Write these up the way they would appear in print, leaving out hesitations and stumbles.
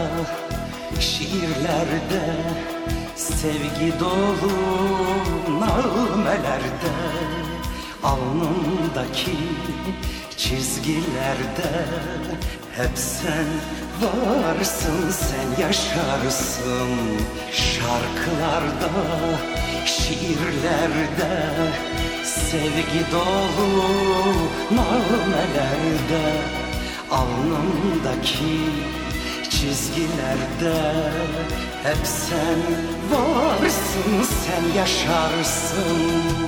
şiirlerde, sevgi dolu namelerde, alnımdaki çizgilerde hep sen varsın, sen yaşarsın. Şarkılarda, şiirlerde, sevgi dolu namelerde, alnımdaki çizgilerde hep sen varsın, sen yaşarsın.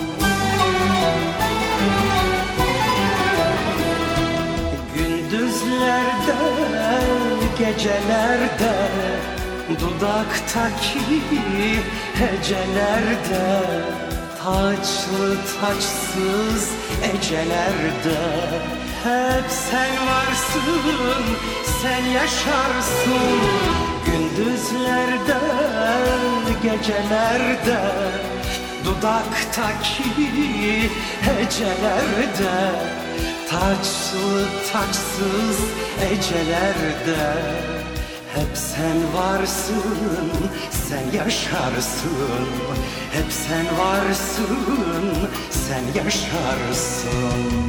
Gündüzlerde, gecelerde, dudaktaki hecelerde, taçlı taçsız ecelerde hep sen varsın, sen yaşarsın. Gündüzlerde, gecelerde, dudaktaki hecelerde, taçlı taçsız ecelerde hep sen varsın, sen yaşarsın. Hep sen varsın, sen yaşarsın.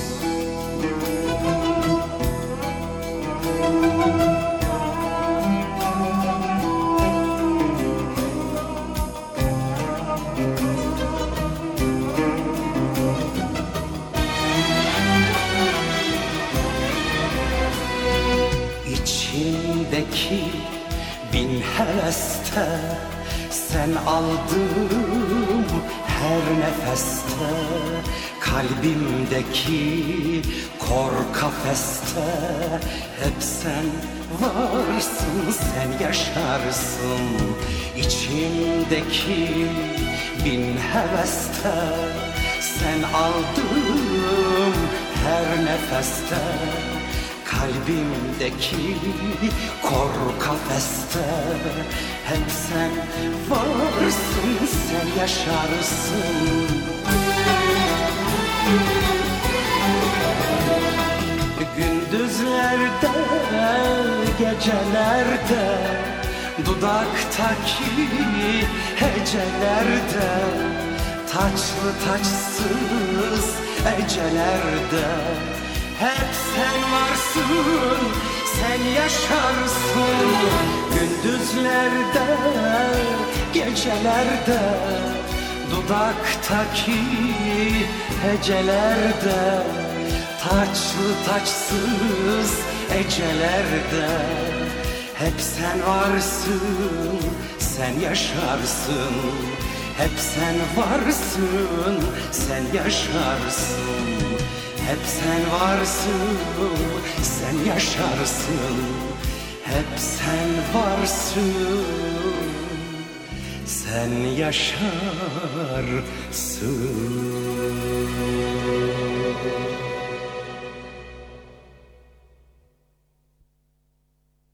İçimdeki bin heveste, sen aldım her nefeste. Kalbimdeki kor kafeste hep sen varsın, sen yaşarsın. İçimdeki bin heveste, sen aldım her nefeste. Kalbimdeki kor kafeste hep sen varsın, sen yaşarsın. Gündüzlerde, gecelerde, dudaktaki hecelerde, taçlı taçsız ecelerde hep sen varsın, sen yaşarsın. Gündüzlerde, gecelerde, dudaktaki hecelerde, taçlı taçsız ecelerde hep sen varsın, sen yaşarsın. Hep sen varsın, sen yaşarsın. Hep sen varsın, sen yaşarsın. Hep sen varsın, sen yaşarsın.